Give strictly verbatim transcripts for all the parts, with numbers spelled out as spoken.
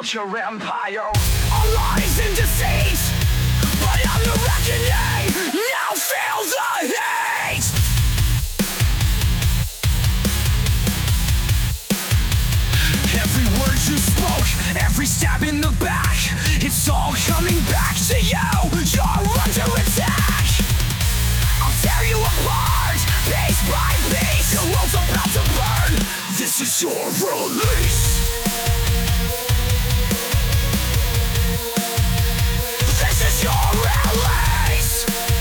built your empire on lies and deceit, but I'm the reckoning. Now feel the hate. Every word you spoke, every stab in the back, it's all coming back to you. You're under attack. I'll tear you apart, piece by piece. Your world's about to burn. This is your release. This is your release.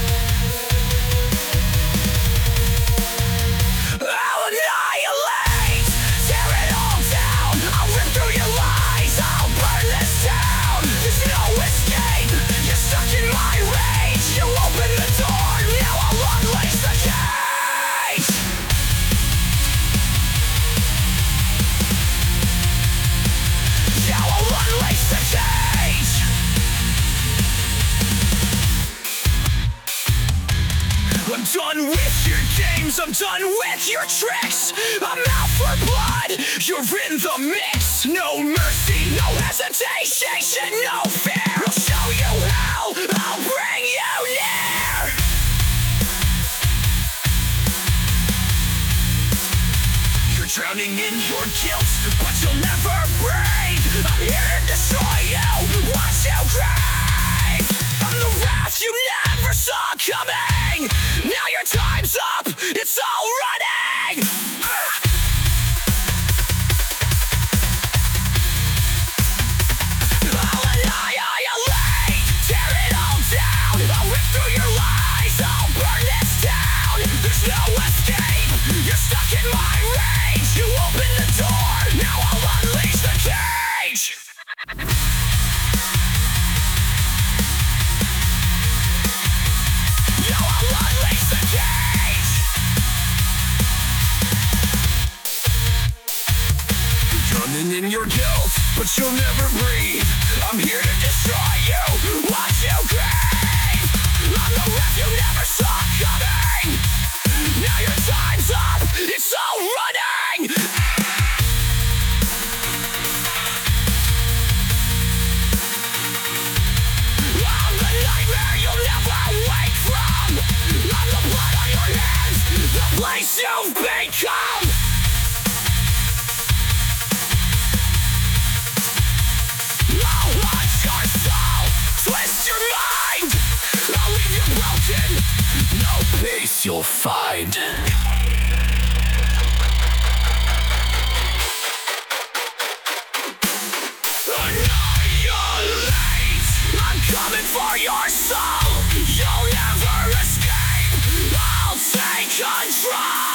I'll annihilate, tear it all down. I'll rip through your lies, I'll burn this town. There's no escape, you're stuck in my rage. You open the door, now I'll unleash the cage. Now I'll unleash the cage. I'm done with your games, I'm done with your tricks. I'm out for blood, you're in the mix. No mercy, no hesitation, no fear. I'll show you how, I'll bring you near. You're drowning in your guilt, but you'll never breathe. I'm here to destroy you, watch you crave. I'm the wrath you never saw coming. Now your time's up, it's all running. I'll annihilate, tear it all down. I'll rip through your lies, I'll burn this down. There's no escape, you're stuck in my rage. You open the door, now I'll unleash the cage. Now I'll unleash the cage. You're drowning in your guilt, but you'll never breathe. I'm here to destroy you, watch you crave. I'm the wrath you never saw coming. Now your time's up, it's all running. I'm the nightmare you'll never wake from. I'm the blood on your hands, the place you've become. I'll watch your soul, twist your mind. I'll leave you broken, no peace you'll find. Annihilate, I'm coming for your soul. You'll never escape, I'll take control.